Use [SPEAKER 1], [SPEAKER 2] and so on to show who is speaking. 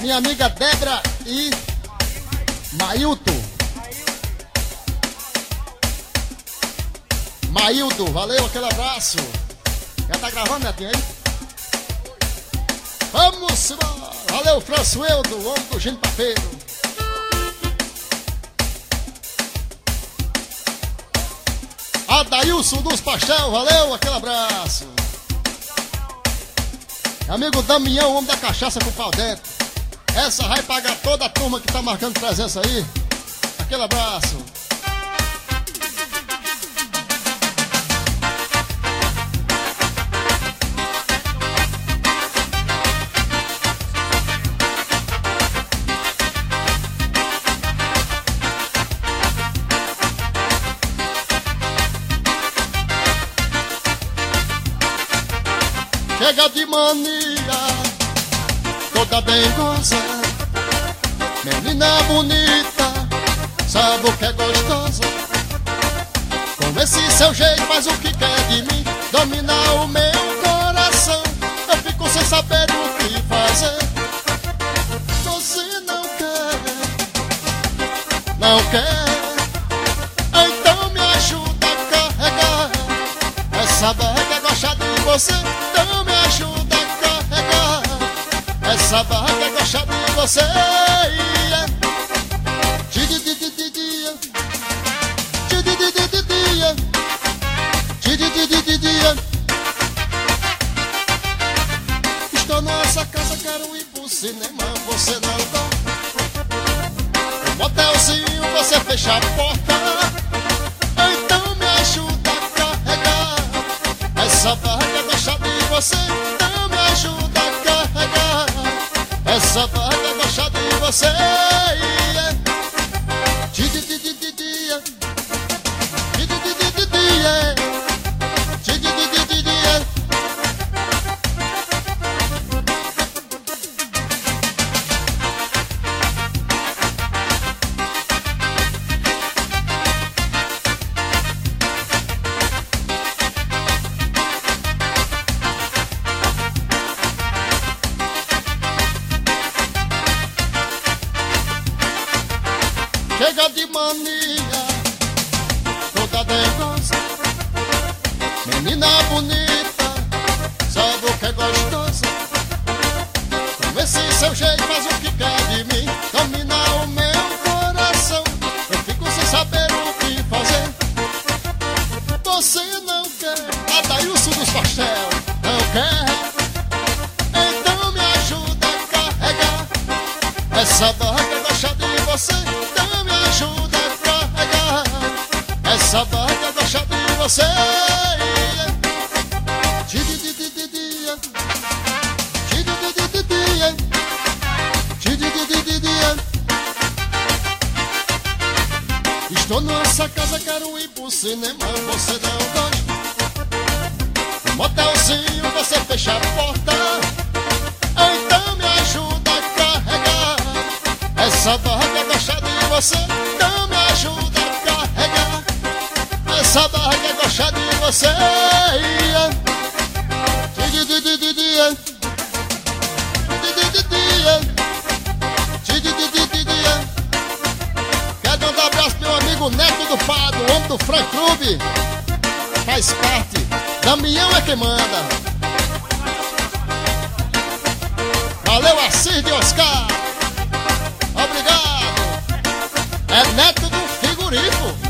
[SPEAKER 1] minha amiga Débora e Mailton. Mailton, valeu, aquele abraço. Já tá gravando, Netinho, aí? Vamos embora. Valeu, Françoeldo, o homem do Gino Papeiro. Adailson dos Pastel, valeu, aquele abraço. Amigo Damião, o homem da cachaça com pau dentro. Essa vai pagar toda a turma que tá marcando presença aí. Aquele abraço. Chega de mania, toda dengosa, menina bonita, sabe o que é gostosa. Com esse seu jeito faz o que quer de mim, domina o meu coração. Eu fico sem saber o que fazer. Você não quer, então me ajuda a carregar essa barriga gosta de você. Então me ajuda a carregar essa barriga gosta de você. Estou nessa casa, quero ir pro cinema, você não vai. No motelzinho você fecha a porta. Então me ajuda a carregar essa barriga gosta de você. Então me ajuda a carregar essa barriga gosta de você. Chega de mania, toda dengosa, menina bonita, sabe o que é gostosa. Com esse seu jeito faz o que quer de mim, domina o meu coração. Eu fico sem saber o que fazer. Você não quer, Adailson dos Pastel, não quer. Então me ajuda a carregar essa barriga gosta de você. Ajuda a carregar essa barriga gosta de você. Estou nessa casa, quero ir pro cinema, você não gosta. No motelzinho você fecha a porta. Então me ajuda a carregar essa barriga gosta de você. Então me ajuda a carregar essa barriga gosta de você. Quero mandar um abraço pro meu amigo Neto do Fado, o homem do Frank Clube. Faz parte, Damião é quem manda. Valeu, Assis de Oscar. Obrigado. É Neto do Figurifo.